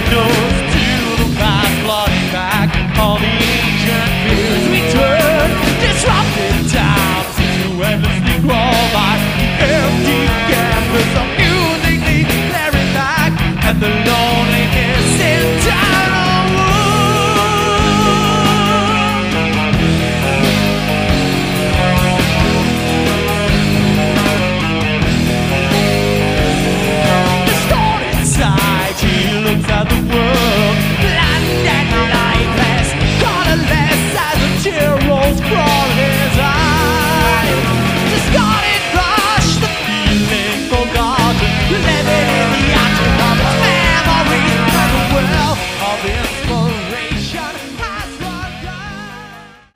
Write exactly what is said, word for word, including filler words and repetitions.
windows to the past, flooding back all the ancient fears. We turn disrupted towns to endlessly crawl by the empty campus of musically blaring back, and the loneliness in tidal wood. The storm inside, he looks at the world